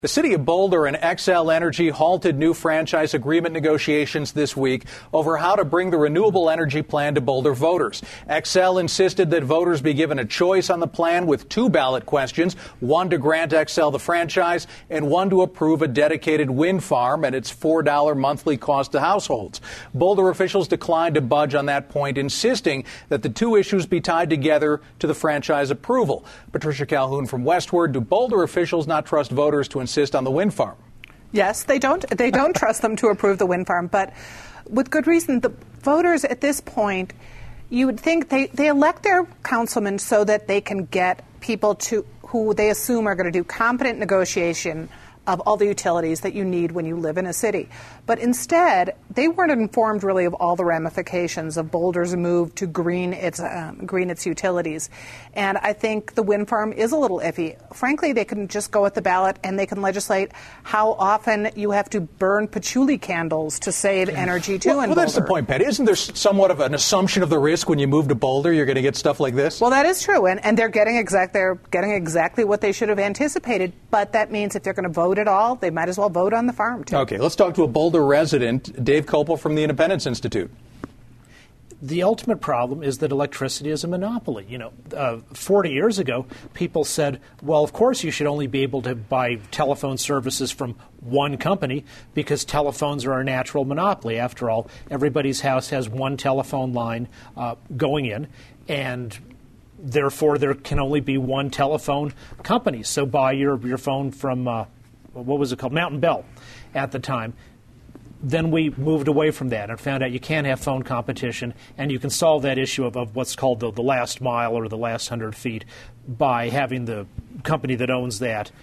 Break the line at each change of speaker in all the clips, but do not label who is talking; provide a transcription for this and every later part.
The city of Boulder and Xcel Energy halted new franchise agreement negotiations this week over how to bring the renewable energy plan to Boulder voters. Xcel insisted that voters be given a choice on the plan with two ballot questions, one to grant Xcel the franchise and one to approve a dedicated wind farm at its $4 monthly cost to households. Boulder officials declined to budge on that point, insisting that the two issues be tied together to the franchise approval. Patricia Calhoun from Westward, do Boulder officials not trust voters to insist on the wind farm?
Yes, they don't trust them to approve the wind farm, but with good reason. The voters at this point, you would think they elect their councilmen so that they can get people to who they assume are going to do competent negotiation of all the utilities that you need when you live in a city. But instead, they weren't informed really of all the ramifications of Boulder's move to green its utilities. And I think the wind farm is a little iffy. Frankly, they can just go at the ballot and they can legislate how often you have to burn patchouli candles to save energy too in Boulder.
Well, that's the point, Patty. Isn't there somewhat of an assumption of the risk when you move to Boulder? You're going to get stuff like this?
Well, that is true, and they're getting exactly what they should have anticipated. But that means if they're going to vote at all, they might as well vote on the farm too.
Okay, let's talk to a Boulder resident, Dave Kopel from the Independence Institute.
The ultimate problem is that electricity is a monopoly. 40 years ago, people said, well, of course you should only be able to buy telephone services from one company because telephones are a natural monopoly. After all, everybody's house has one telephone line going in, and therefore there can only be one telephone company. So buy your phone from, what was it called, Mountain Bell at the time. Then we moved away from that and found out you can't have phone competition, and you can solve that issue of what's called the last mile or the last 100 feet by having the company that owns that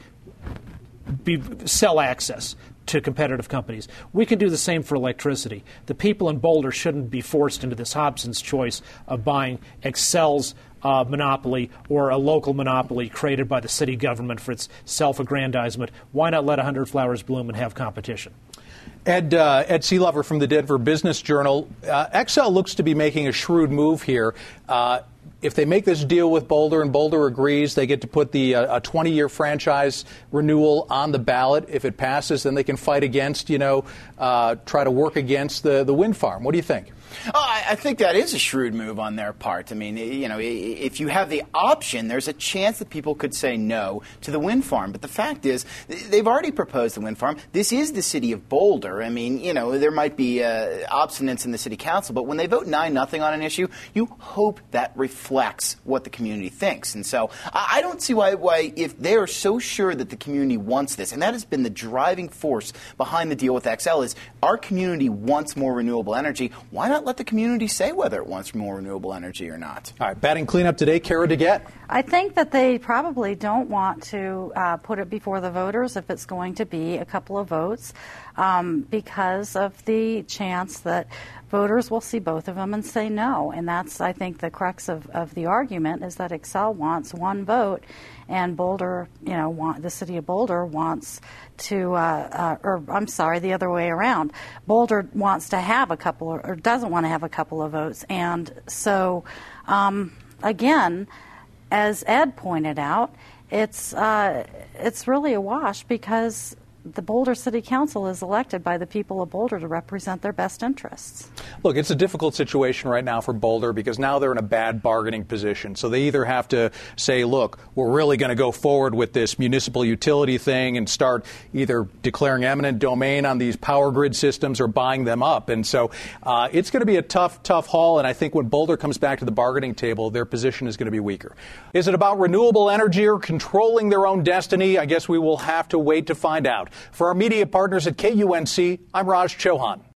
sell access to competitive companies. We can do the same for electricity. The people in Boulder shouldn't be forced into this Hobson's choice of buying Xcel's monopoly or a local monopoly created by the city government for its self-aggrandizement. Why not let 100 flowers bloom and have competition?
Ed Seelover from the Denver Business Journal. Xcel looks to be making a shrewd move here. If they make this deal with Boulder and Boulder agrees, they get to put a 20-year franchise renewal on the ballot. If it passes, then they can fight against, try to work against the wind farm. What do you think?
I think that is a shrewd move on their part. I mean, if you have the option, there's a chance that people could say no to the wind farm. But the fact is, they've already proposed the wind farm. This is the city of Boulder. I mean, there might be obstinance in the city council, but when they vote 9-0 on an issue, you hope that reflects what the community thinks. And so I don't see why if they are so sure that the community wants this, and that has been the driving force behind the deal with Xcel, is our community wants more renewable energy. Why not let the community say whether it wants more renewable energy or not?
All right, batting cleanup today, Kara DeGette.
I think that they probably don't want to put it before the voters if it's going to be a couple of votes because of the chance that voters will see both of them and say no. And that's, I think, the crux of the argument is that Xcel wants one vote and Boulder, the city of Boulder wants to, the other way around. Boulder wants to have a couple or doesn't want to have a couple of votes. And so, again, as Ed pointed out, it's really a wash because the Boulder City Council is elected by the people of Boulder to represent their best interests.
Look, it's a difficult situation right now for Boulder because now they're in a bad bargaining position. So they either have to say, look, we're really going to go forward with this municipal utility thing and start either declaring eminent domain on these power grid systems or buying them up. And so it's going to be a tough haul. And I think when Boulder comes back to the bargaining table, their position is going to be weaker. Is it about renewable energy or controlling their own destiny? I guess we will have to wait to find out. For our media partners at KUNC, I'm Raj Chauhan.